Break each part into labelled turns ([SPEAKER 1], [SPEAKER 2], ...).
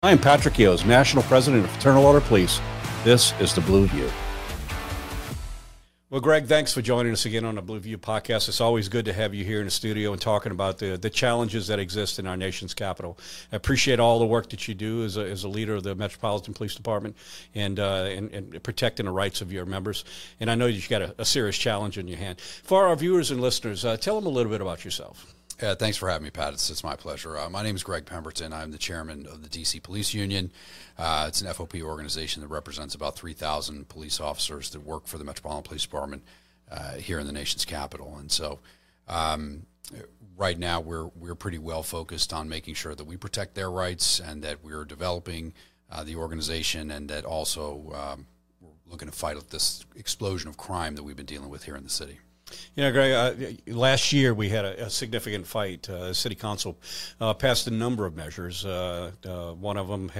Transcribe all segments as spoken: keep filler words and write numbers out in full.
[SPEAKER 1] I'm Patrick Yoes, National President of Fraternal Order Police. This is the Blue View. Well, Greg, thanks for joining us again on the Blue View podcast. It's always good to have you here in the studio and talking about the, the challenges that exist in our nation's capital. I appreciate all the work that you do as a, as a leader of the Metropolitan Police Department and, uh, and, and protecting the rights of your members. And I know you've got a, a serious challenge in your hand. For our viewers and listeners, uh, tell them a little bit about yourself.
[SPEAKER 2] Yeah, thanks for having me, Pat. It's, it's my pleasure. Uh, my name is Greg Pemberton. I'm the chairman of the D C Police Union. Uh, it's an F O P organization that represents about three thousand police officers that work for the Metropolitan Police Department uh, here in the nation's capital. And so um, right now we're, we're pretty well focused on making sure that we protect their rights and that we're developing uh, the organization, and that also um, we're looking to fight this explosion of crime that we've been dealing with here in the city.
[SPEAKER 1] You know, Greg, uh, last year we had a, a significant fight. Uh, the City Council uh, passed a number of measures. Uh, uh, one of them,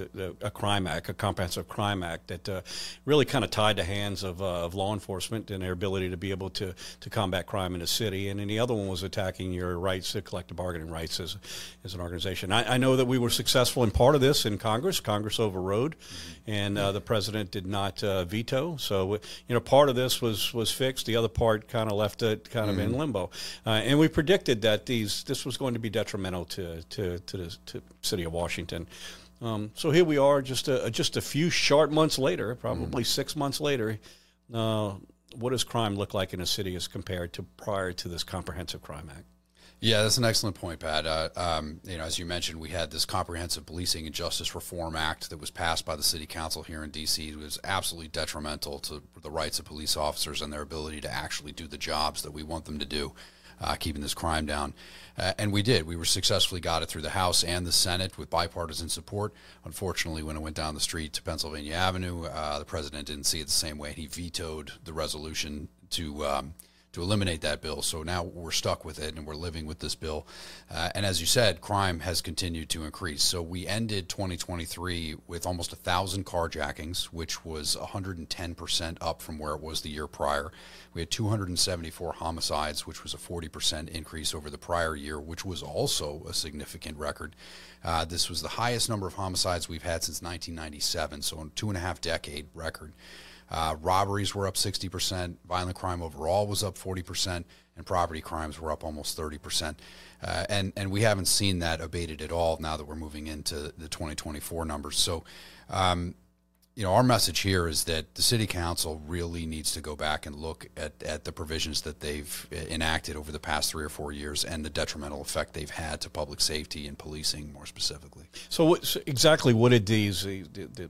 [SPEAKER 1] a crime act, a comprehensive crime act that uh, really kind of tied the hands of, uh, of law enforcement and their ability to be able to, to combat crime in the city. And then the other one was attacking your rights, the collective bargaining rights as, as an organization. I, I know that we were successful in part of this in Congress. Congress overrode, mm-hmm. and uh, the president did not uh, veto. So, you know, part of this was, was fixed. The other part kind of left it kind of mm. in limbo, uh, and we predicted that these this was going to be detrimental to to to the to city of Washington. Um, so here we are, just a just a few short months later, probably mm. six months later. Uh, what does crime look like in a city as compared to prior to this Comprehensive Crime Act?
[SPEAKER 2] Yeah, that's an excellent point, Pat. Uh, um, you know, as you mentioned, we had this Comprehensive Policing and Justice Reform Act that was passed by the City Council here in D C It was absolutely detrimental to the rights of police officers and their ability to actually do the jobs that we want them to do, uh, keeping this crime down. Uh, and we did. We were successfully got it through the House and the Senate with bipartisan support. Unfortunately, when it went down the street to Pennsylvania Avenue, uh, the president didn't see it the same way. He vetoed the resolution to um, to eliminate that bill. So now we're stuck with it, and we're living with this bill. Uh, and as you said, crime has continued to increase. So we ended twenty twenty-three with almost one thousand carjackings, which was one hundred ten percent up from where it was the year prior. We had two hundred seventy-four homicides, which was a forty percent increase over the prior year, which was also a significant record. Uh, this was the highest number of homicides we've had since nineteen ninety-seven, so a two and a half decade record. Uh, robberies were up sixty percent, violent crime overall was up forty percent, and property crimes were up almost thirty percent. Uh, and, and we haven't seen that abated at all now that we're moving into the twenty twenty-four numbers. So, um, you know, our message here is that the City Council really needs to go back and look at, at the provisions that they've enacted over the past three or four years and the detrimental effect they've had to public safety and policing more specifically.
[SPEAKER 1] So, what, so exactly what did these the, the,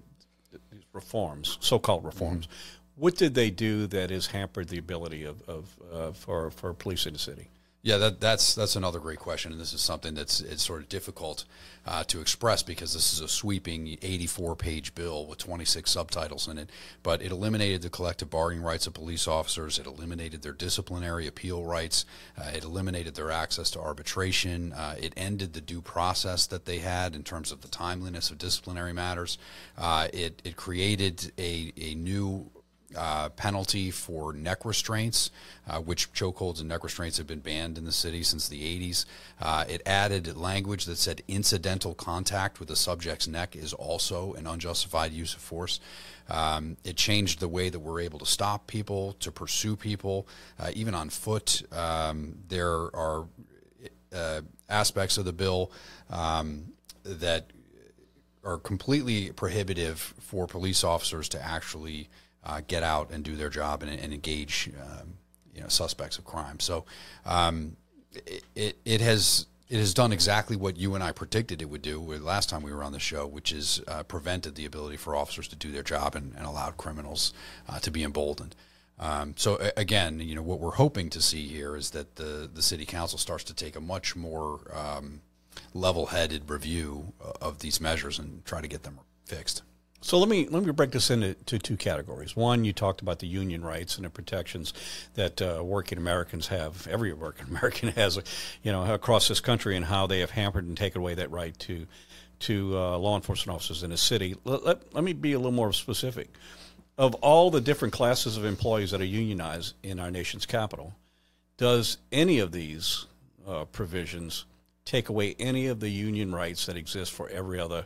[SPEAKER 1] reforms, so-called reforms, mm-hmm. what did they do that has hampered the ability of, of uh, for for police in the city?
[SPEAKER 2] Yeah, that, that's that's another great question, and this is something that's it's sort of difficult uh, to express because this is a sweeping eighty-four page bill with twenty-six subtitles in it. But it eliminated the collective bargaining rights of police officers. It eliminated their disciplinary appeal rights. Uh, it eliminated their access to arbitration. Uh, it ended the due process that they had in terms of the timeliness of disciplinary matters. Uh, it it created a a new Uh, penalty for neck restraints, uh, which chokeholds and neck restraints have been banned in the city since the eighties. Uh, it added language that said incidental contact with the subject's neck is also an unjustified use of force. Um, it changed the way that we're able to stop people, to pursue people, uh, even on foot. Um, there are uh, aspects of the bill um, that are completely prohibitive for police officers to actually Uh, get out and do their job and, and engage, um, you know, suspects of crime. So um, it, it it has it has done exactly what you and I predicted it would do last time we were on the show, which is uh, prevented the ability for officers to do their job and, and allowed criminals uh, to be emboldened. Um, so again, you know, what we're hoping to see here is that the the city council starts to take a much more um, level-headed review of these measures and try to get them fixed.
[SPEAKER 1] So let me let me break this into to two categories. One, you talked about the union rights and the protections that uh, working Americans have. Every working American has, you know, across this country, and how they have hampered and taken away that right to to uh, law enforcement officers in the city. Let, let, let me be a little more specific. Of all the different classes of employees that are unionized in our nation's capital, does any of these uh, provisions take away any of the union rights that exist for every other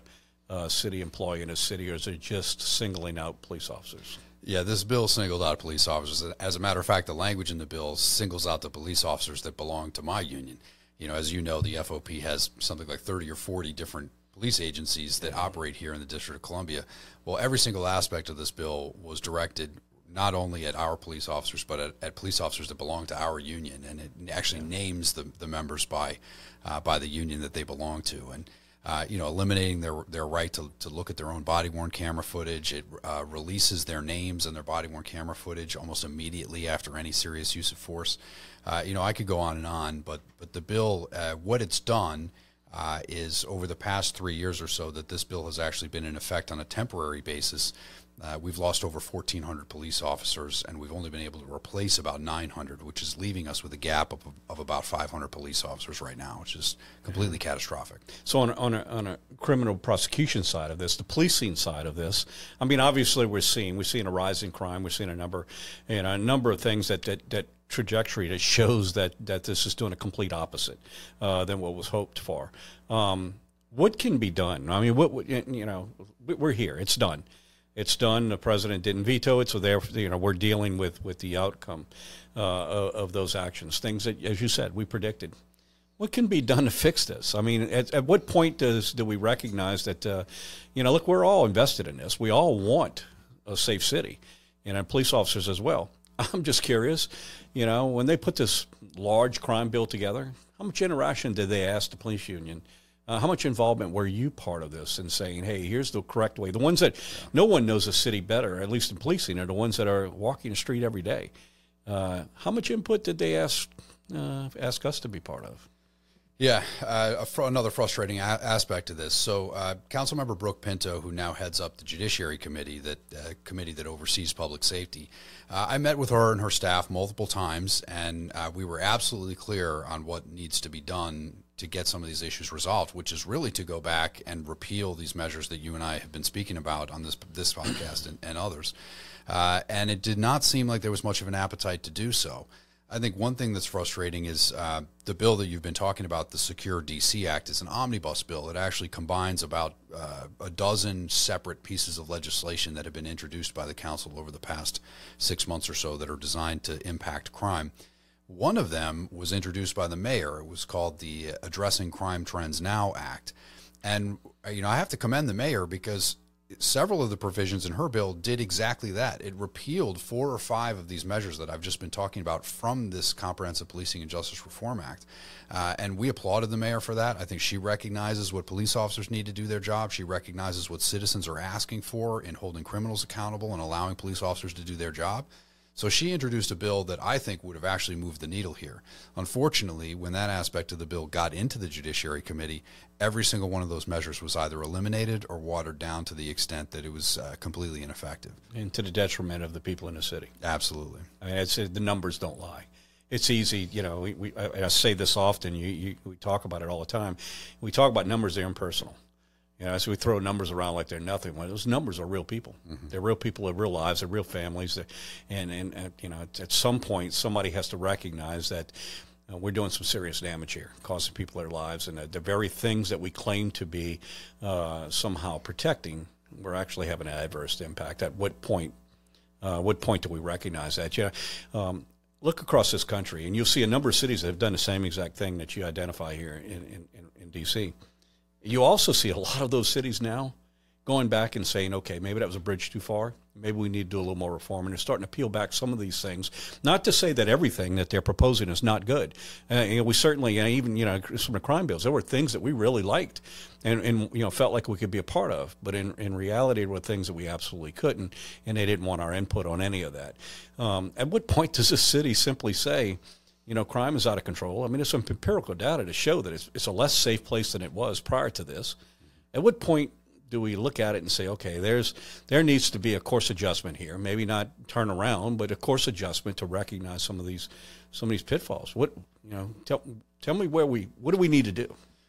[SPEAKER 1] uh, city employee in a city, or is it just singling out police officers?
[SPEAKER 2] Yeah, this bill singled out police officers. As a matter of fact, the language in the bill singles out the police officers that belong to my union. You know, as you know, the F O P has something like thirty or forty different police agencies that operate here in the District of Columbia. Well, every single aspect of this bill was directed not only at our police officers, but at, at police officers that belong to our union, and it actually yeah. names the, the members by uh, by the union that they belong to. And uh, you know, eliminating their their right to, to look at their own body-worn camera footage. It uh, releases their names and their body-worn camera footage almost immediately after any serious use of force. Uh, you know, I could go on and on, but but the bill, uh, what it's done uh, is over the past three years or so that this bill has actually been in effect on a temporary basis. Uh, we've lost over fourteen hundred police officers, and we've only been able to replace about nine hundred, which is leaving us with a gap of, of about five hundred police officers right now, which is completely mm-hmm. catastrophic.
[SPEAKER 1] So on a, on, a, on a criminal prosecution side of this, the policing side of this, I mean, obviously we're seeing we're seeing a rise in crime. We're seeing a number, you know, a number of things that that, that trajectory that shows that that this is doing a complete opposite uh, than what was hoped for. Um, what can be done? I mean, what you know, we're here. It's done. It's done. The president didn't veto it, so there, you know, we're dealing with, with the outcome uh, of, of those actions. Things that, as you said, we predicted. What can be done to fix this? I mean, at, at what point does do we recognize that, uh, you know, look, we're all invested in this. We all want a safe city, and our police officers as well. I'm just curious, you know, when they put this large crime bill together, how much interaction did they ask the police union? Uh, how much involvement were you part of this in saying, hey, here's the correct way? The ones that yeah. no one knows a city better, at least in policing, are the ones that are walking the street every day. Uh, how much input did they ask uh, ask us to be part of?
[SPEAKER 2] Yeah, uh, fr- another frustrating a- aspect of this. So, uh, Councilmember Brooke Pinto, who now heads up the Judiciary Committee, that uh, committee that oversees public safety, uh, I met with her and her staff multiple times, and uh, we were absolutely clear on what needs to be done to get some of these issues resolved, which is really to go back and repeal these measures that you and I have been speaking about on this this podcast and, and others. Uh, and it did not seem like there was much of an appetite to do so. I think one thing that's frustrating is uh, the bill that you've been talking about, the Secure D C Act, is an omnibus bill. It actually combines about uh, a dozen separate pieces of legislation that have been introduced by the council over the past six months or so that are designed to impact crime. One of them was introduced by the mayor. It was called the Addressing Crime Trends Now Act. And, you know, I have to commend the mayor because several of the provisions in her bill did exactly that. It repealed four or five of these measures that I've just been talking about from this Comprehensive Policing and Justice Reform Act. Uh, and we applauded the mayor for that. I think she recognizes what police officers need to do their job. She recognizes what citizens are asking for in holding criminals accountable and allowing police officers to do their job. So she introduced a bill that I think would have actually moved the needle here. Unfortunately, when that aspect of the bill got into the Judiciary Committee, every single one of those measures was either eliminated or watered down to the extent that it was uh, completely ineffective.
[SPEAKER 1] And to the detriment of the people in the city. Absolutely. I mean, it's, the numbers don't lie. It's easy, you know, we, we, I, I say this often, you, you, we talk about it all the time. We talk about numbers, they're impersonal. You know, so we throw numbers around like they're nothing. Well, those numbers are real people. Mm-hmm. They're real people, they're real lives, they're real families. They're, and, and, and, you know, at some point, somebody has to recognize that uh, we're doing some serious damage here, causing people their lives. And the, the very things that we claim to be uh, somehow protecting, we're actually having an adverse impact. At what point, uh, what point do we recognize that? You know, um, look across this country, and you'll see a number of cities that have done the same exact thing that you identify here in, in, in, in D C You also see a lot of those cities now going back and saying, okay, maybe that was a bridge too far. Maybe we need to do a little more reform. And they're starting to peel back some of these things. Not to say that everything that they're proposing is not good. Uh, you know, we certainly, uh, even, you know, some of the crime bills, there were things that we really liked and, and you know, felt like we could be a part of. But in, in reality, there were things that we absolutely couldn't, and they didn't want our input on any of that. Um, at what point does this city simply say, you know, crime is out of control? I mean, there's some empirical data to show that it's, it's a less safe place than it was prior to this. At what point do we look at it and say, okay, there's there needs to be a course adjustment here? Maybe not turn around, but a course adjustment to recognize some of these some of these pitfalls. What you know, tell tell me where we what do we need to do?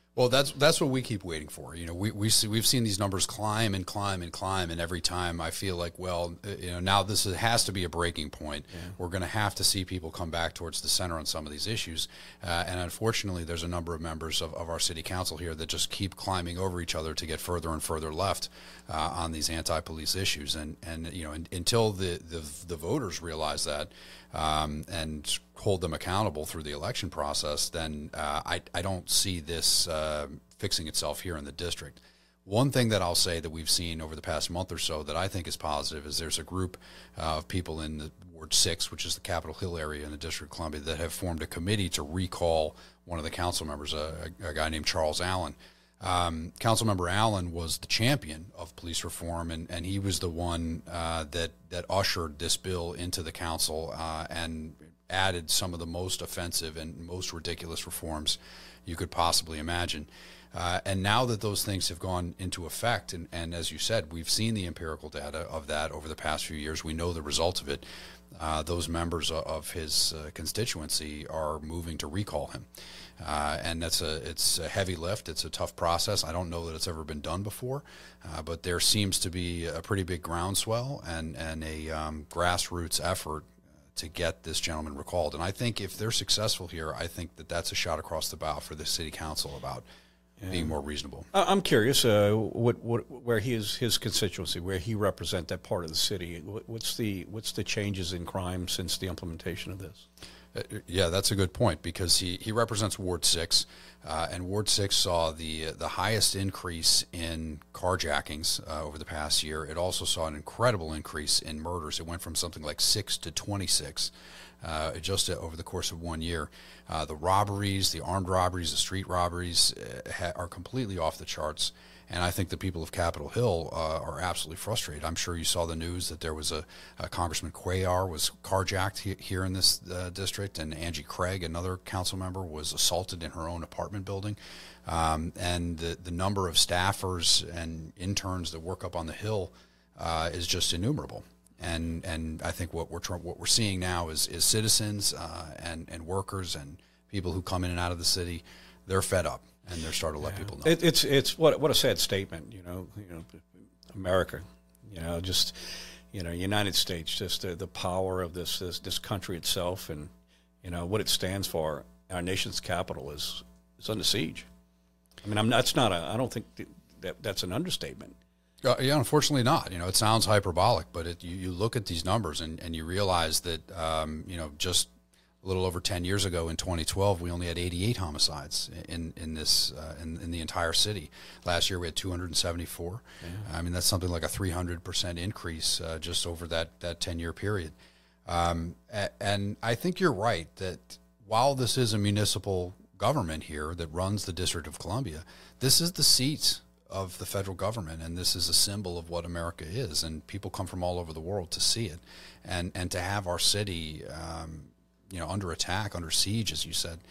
[SPEAKER 2] Well, that's that's what we keep waiting for. You know, we we see, we've seen these numbers climb and climb and climb, and every time I feel like, well, you know, now this is, has to be a breaking point. Yeah. We're going to have to see people come back towards the center on some of these issues, uh, and unfortunately, there's a number of members of, of our city council here that just keep climbing over each other to get further and further left uh, on these anti-police issues, and and you know, in, until the, the the voters realize that um, and hold them accountable through the election process, then uh, I, I don't see this uh, fixing itself here in the district. One thing that I'll say that we've seen over the past month or so that I think is positive is there's a group uh, of people in the Ward six, which is the Capitol Hill area in the District of Columbia, that have formed a committee to recall one of the council members, a, a guy named Charles Allen. Um, Councilmember Allen was the champion of police reform, and, and he was the one uh, that, that ushered this bill into the council uh, and added some of the most offensive and most ridiculous reforms you could possibly imagine. Uh, and now that those things have gone into effect, and, and as you said, we've seen the empirical data of that over the past few years, we know the results of it, uh, those members of his uh, constituency are moving to recall him. Uh, and that's a it's a heavy lift. It's a tough process. I don't know that it's ever been done before, uh, but there seems to be a pretty big groundswell and, and a um, grassroots effort to get this gentleman recalled. And I think if they're successful here, I think that that's a shot across the bow for the city council about yeah. being more reasonable.
[SPEAKER 1] I'm curious uh, what, what, where he is, his constituency, where he represent that part of the city. What's the, what's the changes in crime since the implementation of this?
[SPEAKER 2] Uh, yeah, that's a good point, because he, he represents Ward six, uh, and Ward six saw the the highest increase in carjackings uh, over the past year. It also saw an incredible increase in murders. It went from something like six to twenty-six uh, just over the course of one year. Uh, the robberies, the armed robberies, the street robberies uh, ha- are completely off the charts. And I think the people of Capitol Hill uh, are absolutely frustrated. I'm sure you saw the news that there was a, a Congressman Cuellar was carjacked he, here in this uh, district, and Angie Craig, another council member, was assaulted in her own apartment building. Um, and the, the number of staffers and interns that work up on the Hill uh, is just innumerable. And and I think what we're tr- what we're seeing now is is citizens uh, and and workers and people who come in and out of the city, they're fed up. And they're starting to let yeah. people know.
[SPEAKER 1] It, it's it's what what a sad statement, you know. You know, America, you know, just you know, United States, just the, the power of this, this this country itself, and you know what it stands for. Our nation's capital is is under siege. I mean, I'm that's not a. I don't think that that's an understatement.
[SPEAKER 2] Uh, yeah, unfortunately not. You know, it sounds hyperbolic, but it, you, you look at these numbers and, and you realize that um, you know just. A little over ten years ago, in twenty twelve, we only had eighty-eight homicides in in this uh, in, in the entire city. Last year, we had two hundred seventy-four. Yeah. I mean, that's something like a three hundred percent increase uh, just over that that ten-year period. Um, and I think you're right that while this is a municipal government here that runs the District of Columbia, this is the seat of the federal government, and this is a symbol of what America is. And people come from all over the world to see it, and and to have our city. Um, you know, under attack, under siege, as you said,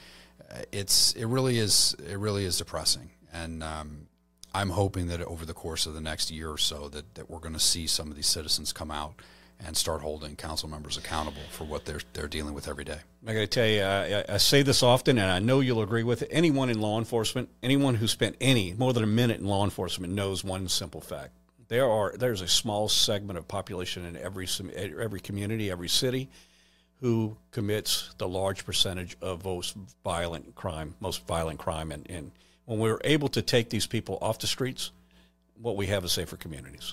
[SPEAKER 2] it's it really is it really is depressing. And um, I'm hoping that over the course of the next year or so that, that we're going to see some of these citizens come out and start holding council members accountable for what they're they're dealing with every day.
[SPEAKER 1] I got to tell you, I, I say this often, and I know you'll agree with it. Anyone in law enforcement, anyone who spent any more than a minute in law enforcement knows one simple fact: there are there's a small segment of population in every every community, every city, who commits the large percentage of most violent crime, most violent crime. And, and when we're able to take these people off the streets, what we have is safer communities.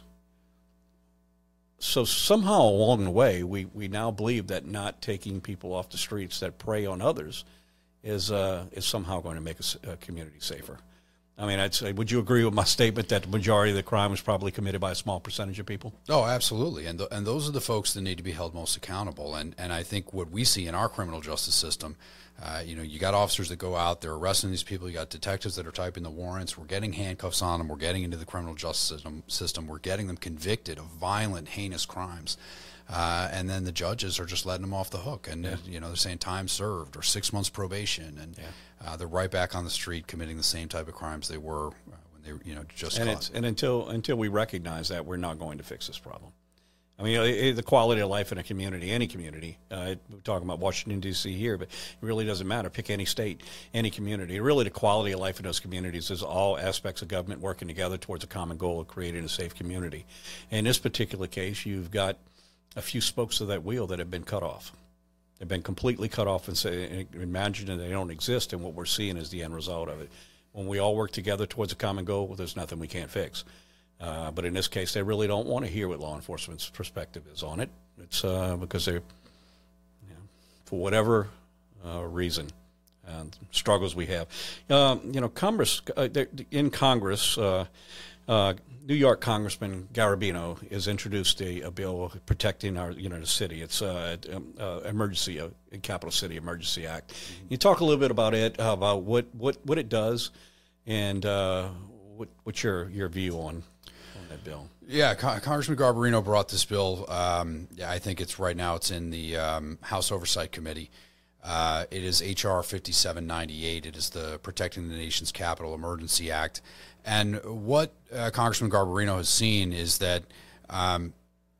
[SPEAKER 1] So somehow along the way, we, we now believe that not taking people off the streets that prey on others is uh, is somehow going to make a, a community safer. I mean, I'd say, would you agree with my statement that the majority of the crime was probably committed by a small percentage of people?
[SPEAKER 2] Oh, absolutely. And th- and those are the folks that need to be held most accountable. And and I think what we see in our criminal justice system, uh, you know, you got officers that go out, they're arresting these people. You got detectives that are typing the warrants. We're getting handcuffs on them. We're getting into the criminal justice system. system. We're getting them convicted of violent, heinous crimes. Uh, and then the judges are just letting them off the hook, and yeah. you know they're saying time served or six months probation, and yeah. uh, they're right back on the street committing the same type of crimes they were uh, when they you know just
[SPEAKER 1] and
[SPEAKER 2] caught.
[SPEAKER 1] It's, and until until we recognize that, we're not going to fix this problem. I mean, it, the quality of life in a community, any community, uh, we're talking about Washington, D C here, but it really doesn't matter. Pick any state, any community. Really, the quality of life in those communities is all aspects of government working together towards a common goal of creating a safe community. In this particular case, you've got a few spokes of that wheel that have been cut off. They've been completely cut off, and say, imagine that they don't exist, and what we're seeing is the end result of it. When we all work together towards a common goal, well, there's nothing we can't fix. Uh, but in this case, they really don't want to hear what law enforcement's perspective is on it. It's uh, because they're, you know, for whatever uh, reason, uh, struggles we have. Um, you know, Congress, uh, in Congress, uh, uh, New York Congressman Garabino has introduced a, a bill protecting our, you know, the city. It's uh, uh, emergency, uh, Capital City Emergency Act. Mm-hmm. You talk a little bit about it, uh, about what, what, what it does, and uh, what, what's your, your view on that bill?
[SPEAKER 2] Yeah, Con- Congressman Garbarino brought this bill. Um, yeah, I think it's right now. It's in the um, House Oversight Committee. Uh, it is H R fifty-seven ninety-eight. It is the Protecting the Nation's Capital Emergency Act. And what uh, Congressman Garbarino has seen is that um,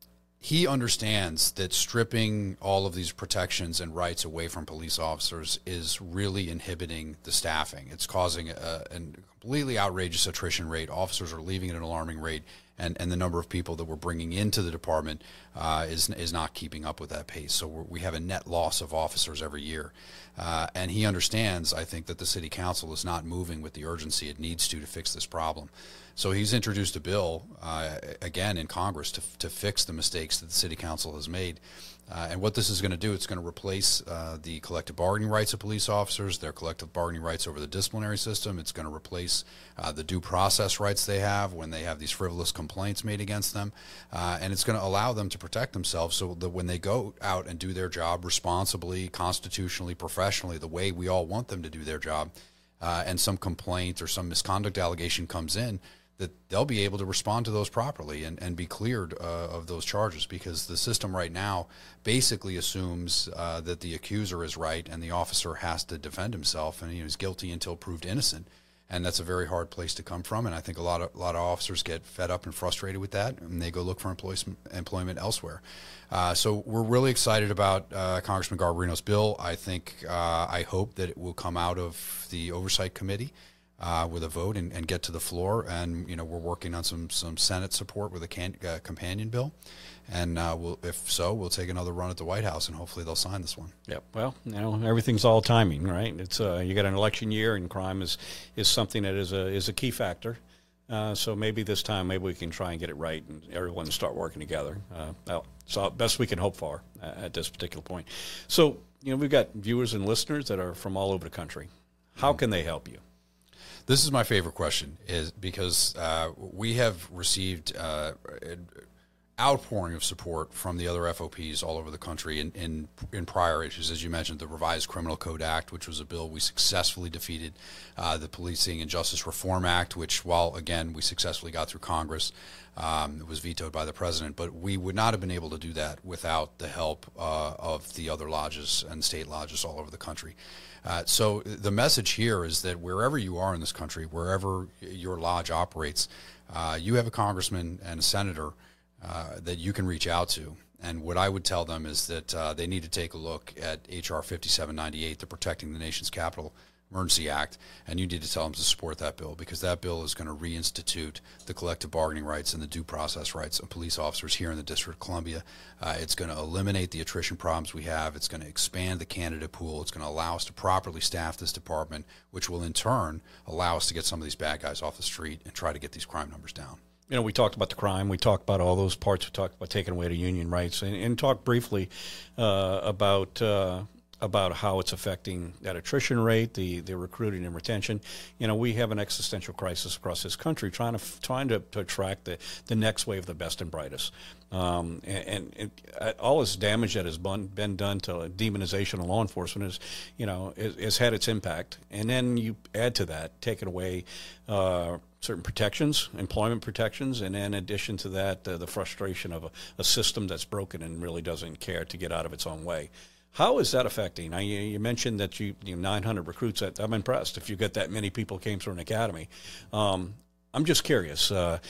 [SPEAKER 2] he understands that stripping all of these protections and rights away from police officers is really inhibiting the staffing. It's causing a, a completely outrageous attrition rate. Officers are leaving at an alarming rate, and, and the number of people that we're bringing into the department uh, is is not keeping up with that pace. So we're, we have a net loss of officers every year. Uh, and he understands, I think, that the city council is not moving with the urgency it needs to to fix this problem. So he's introduced a bill, uh, again, in Congress to, to fix the mistakes that the city council has made. Uh, and what this is going to do, it's going to replace uh, the collective bargaining rights of police officers, their collective bargaining rights over the disciplinary system. It's going to replace uh, the due process rights they have when they have these frivolous complaints made against them. Uh, and it's going to allow them to protect themselves so that when they go out and do their job responsibly, constitutionally, professionally, the way we all want them to do their job, uh, and some complaint or some misconduct allegation comes in, that they'll be able to respond to those properly and, and be cleared uh, of those charges, because the system right now basically assumes uh, that the accuser is right and the officer has to defend himself, and he is guilty until proved innocent. And that's a very hard place to come from, and I think a lot of a lot of officers get fed up and frustrated with that, and they go look for employment employment elsewhere. Uh, so we're really excited about uh, Congressman Garbarino's bill. I think, uh, I hope that it will come out of the Oversight Committee Uh, with a vote and, and get to the floor. And, you know, we're working on some, some Senate support with a can, uh, companion bill. And uh, we'll, if so, we'll take another run at the White House, and hopefully they'll sign this one.
[SPEAKER 1] Yep. Well, you know, everything's all timing, right? It's uh, you got an election year, and crime is, is something that is a is a key factor. Uh, so maybe this time, maybe we can try and get it right, and everyone start working together. Uh, well, so best we can hope for uh, at this particular point. So, you know, we've got viewers and listeners that are from all over the country. How can they help you?
[SPEAKER 2] This is my favorite question, is because uh, we have received uh, an outpouring of support from the other F O Ps all over the country in, in, in prior issues. As you mentioned, the Revised Criminal Code Act, which was a bill we successfully defeated, uh, the Policing and Justice Reform Act, which, while, again, we successfully got through Congress, um, it was vetoed by the president. But we would not have been able to do that without the help uh, of the other lodges and state lodges all over the country. Uh, so the message here is that wherever you are in this country, wherever your lodge operates, uh, you have a congressman and a senator uh, that you can reach out to. And what I would tell them is that uh, they need to take a look at H R fifty-seven ninety-eight, the Protecting the Nation's Capital Emergency Act, and you need to tell them to support that bill, because that bill is going to reinstitute the collective bargaining rights and the due process rights of police officers here in the District of Columbia. Uh, it's going to eliminate the attrition problems we have. It's going to expand the candidate pool. It's going to allow us to properly staff this department, which will in turn allow us to get some of these bad guys off the street and try to get these crime numbers down.
[SPEAKER 1] You know, we talked about the crime. We talked about all those parts. We talked about taking away the union rights, and, and talked briefly uh, about uh, about how it's affecting that attrition rate, the, the recruiting and retention. You know, we have an existential crisis across this country, trying to trying to, to attract the, the next wave of the best and brightest. Um, and, and it, all this damage that has been, been done to demonization of law enforcement is, you know, is, has had its impact. And then you add to that, taking away uh, certain protections, employment protections, and then in addition to that, uh, the frustration of a, a system that's broken and really doesn't care to get out of its own way. How is that affecting? I, you mentioned that you, you know, nine hundred recruits. That, I'm impressed if you get that many people came through an academy. Um, I'm just curious. Uh,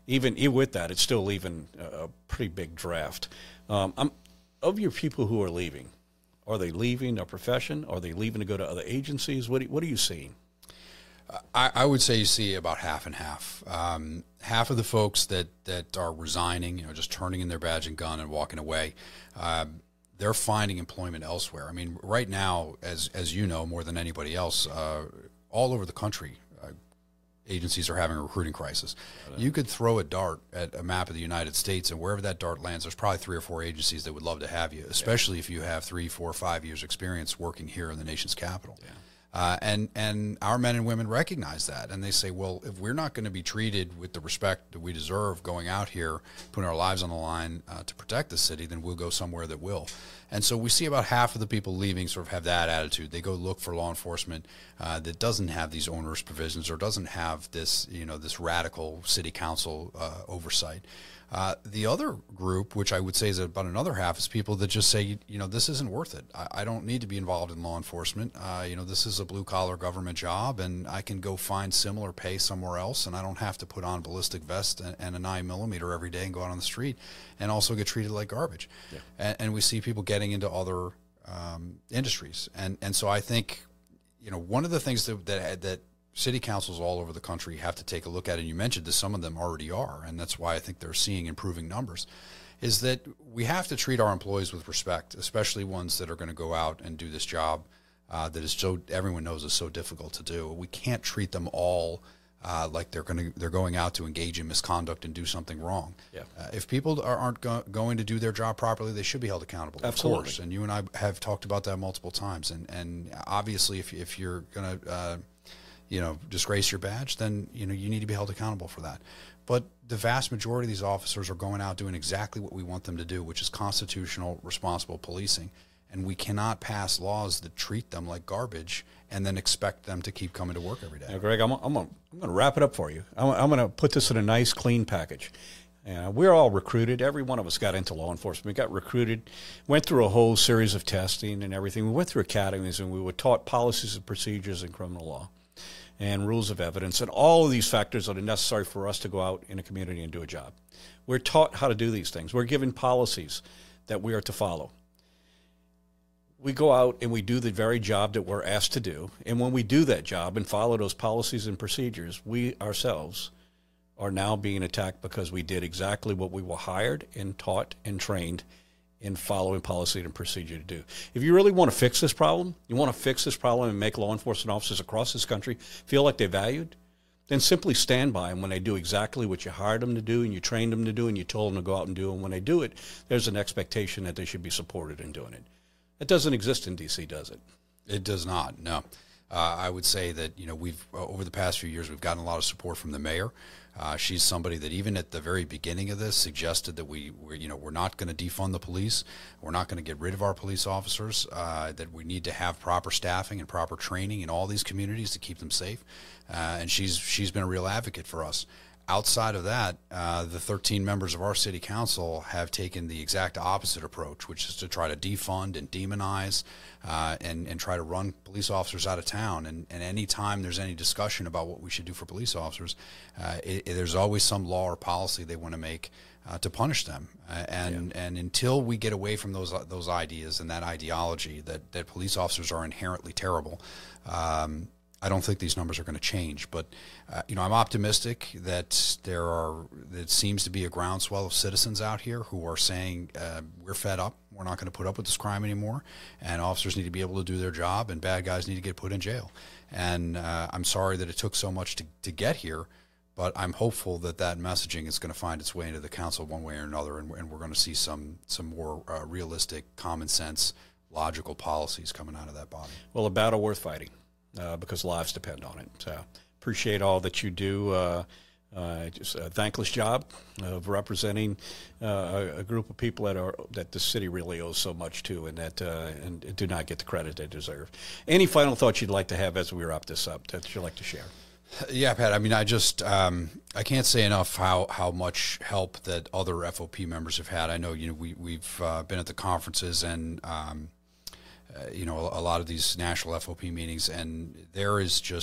[SPEAKER 1] even, even with that, it's still leaving a, a pretty big draft. Um, I'm, of your people who are leaving, are they leaving a profession? Are they leaving to go to other agencies? What, what are you seeing?
[SPEAKER 2] I, I would say you see about half and half. Um, half of the folks that, that are resigning, you know, just turning in their badge and gun and walking away, uh, they're finding employment elsewhere. I mean, right now, as as you know more than anybody else, uh, all over the country, uh, agencies are having a recruiting crisis. You could throw a dart at a map of the United States, and wherever that dart lands, there's probably three or four agencies that would love to have you, especially yeah. if you have three, four, five years experience working here in the nation's capital. Yeah. Uh, and and our men and women recognize that, and they say, well, if we're not going to be treated with the respect that we deserve going out here, putting our lives on the line uh, to protect the city, then we'll go somewhere that will. And so we see about half of the people leaving sort of have that attitude. They go look for law enforcement uh, that doesn't have these onerous provisions or doesn't have this, you know, this radical city council uh, oversight. Uh, the other group, which I would say is about another half, is people that just say, you know, this isn't worth it. I, I don't need to be involved in law enforcement. Uh, you know, this is a blue-collar government job, and I can go find similar pay somewhere else, and I don't have to put on ballistic vest and, and a nine millimeter every day and go out on the street and also get treated like garbage. Yeah. And, and we see people getting into other um, industries. And, and so I think, you know, one of the things that that, that city councils all over the country have to take a look at, and you mentioned this, some of them already are, and that's why I think they're seeing improving numbers, is that we have to treat our employees with respect, especially ones that are going to go out and do this job uh, that is so, everyone knows is so difficult to do. We can't treat them all uh, like they're going to, they're going out to engage in misconduct and do something wrong. Yeah. Uh, if people are, aren't go going to do their job properly, they should be held accountable.
[SPEAKER 1] Absolutely.
[SPEAKER 2] Of course, and you and I have talked about that multiple times. And and obviously, if if you're going to uh, you know, disgrace your badge, then, you know, you need to be held accountable for that. But the vast majority of these officers are going out doing exactly what we want them to do, which is constitutional, responsible policing. And we cannot pass laws that treat them like garbage and then expect them to keep coming to work every day.
[SPEAKER 1] Now, Greg, I'm, I'm going to wrap it up for you. I'm, I'm going to put this in a nice, clean package. Uh, we're all recruited. Every one of us got into law enforcement. We got recruited, went through a whole series of testing and everything. We went through academies, and we were taught policies and procedures in criminal law and rules of evidence, and all of these factors that are necessary for us to go out in a community and do a job. We're taught how to do these things. We're given policies that we are to follow. We go out and we do the very job that we're asked to do, and when we do that job and follow those policies and procedures, we ourselves are now being attacked because we did exactly what we were hired and taught and trained in following policy and procedure to do. If you really want to fix this problem, you want to fix this problem and make law enforcement officers across this country feel like they're valued, then simply stand by them when they do exactly what you hired them to do and you trained them to do and you told them to go out and do. And when they do it, there's an expectation that they should be supported in doing it. That doesn't exist in D C, does it?
[SPEAKER 2] It does not, no. Uh, I would say that, you know, we've, uh, over the past few years, we've gotten a lot of support from the mayor. Uh, she's somebody that even at the very beginning of this suggested that we, we're, you know, we're not going to defund the police. We're not going to get rid of our police officers, uh, that we need to have proper staffing and proper training in all these communities to keep them safe. Uh, and she's, she's been a real advocate for us. Outside of that, uh, the thirteen members of our city council have taken the exact opposite approach, which is to try to defund and demonize uh, and, and try to run police officers out of town. And, and any time there's any discussion about what we should do for police officers, uh, it, it, there's always some law or policy they want to make uh, to punish them. Uh, and yeah. and until we get away from those those ideas and that ideology that, that police officers are inherently terrible, um, I don't think these numbers are going to change, but uh, you know, I'm optimistic that there are. It seems to be a groundswell of citizens out here who are saying uh, we're fed up. We're not going to put up with this crime anymore, and officers need to be able to do their job, and bad guys need to get put in jail. And uh, I'm sorry that it took so much to to get here, but I'm hopeful that that messaging is going to find its way into the council one way or another, and, and we're going to see some some more uh, realistic, common sense, logical policies coming out of that body. Well,
[SPEAKER 1] a battle worth fighting. Uh, because lives depend on it. So appreciate all that you do. Uh, uh, just a thankless job of representing uh, a, a group of people that are that the city really owes so much to, and that uh, and do not get the credit they deserve. Any final thoughts you'd like to have as we wrap this up that you'd like to share?
[SPEAKER 2] Yeah, Pat. I mean, I just um, I can't say enough how how much help that other F O P members have had. I know you know we we've uh, been at the conferences and. Um, Uh, you know, a, a lot of these national F O P meetings, and there is just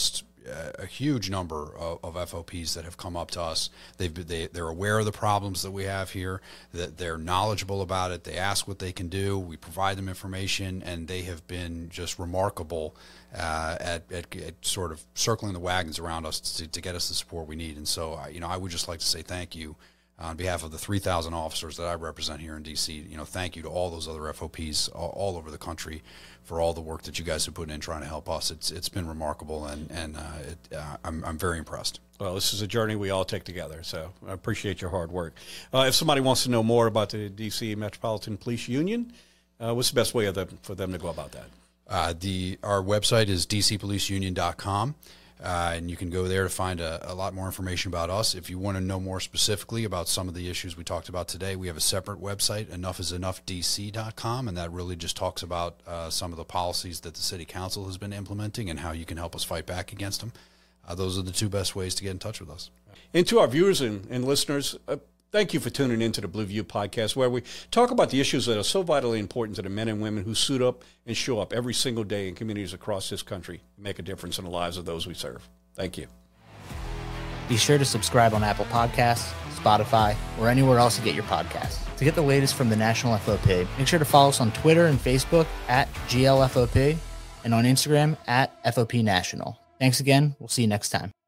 [SPEAKER 2] a huge number of, of F O Ps that have come up to us. They've been, they, they're aware of the problems that we have here, that they're knowledgeable about it. They ask what they can do. We provide them information, and they have been just remarkable uh, at, at, at sort of circling the wagons around us to, to get us the support we need. And so, you know, I would just like to say thank you on behalf of the three thousand officers that I represent here in D C. You know, thank you to all those other F O Ps all, all over the country for all the work that you guys have put in trying to help us. It's it's been remarkable, and and uh, it, uh, I'm I'm very impressed.
[SPEAKER 1] Well, this is a journey we all take together, so I appreciate your hard work. Uh, if somebody wants to know more about the D C Metropolitan Police Union, uh, what's the best way of them, for them to go about that?
[SPEAKER 2] Uh, the our website is d c police union dot com. Uh, and you can go there to find a, a lot more information about us. If you want to know more specifically about some of the issues we talked about today, we have a separate website, enough is enough d c dot com, and that really just talks about uh, some of the policies that the City Council has been implementing and how you can help us fight back against them. Uh, those are the two best ways to get in touch with us.
[SPEAKER 1] And to our viewers and, and listeners, uh, thank you for tuning into the Blue View podcast, where we talk about the issues that are so vitally important to the men and women who suit up and show up every single day in communities across this country and make a difference in the lives of those we serve. Thank you.
[SPEAKER 3] Be sure to subscribe on Apple Podcasts, Spotify, or anywhere else you get your podcasts. To get the latest from the National F O P, make sure to follow us on Twitter and Facebook at G L F O P and on Instagram at F O P National. Thanks again. We'll see you next time.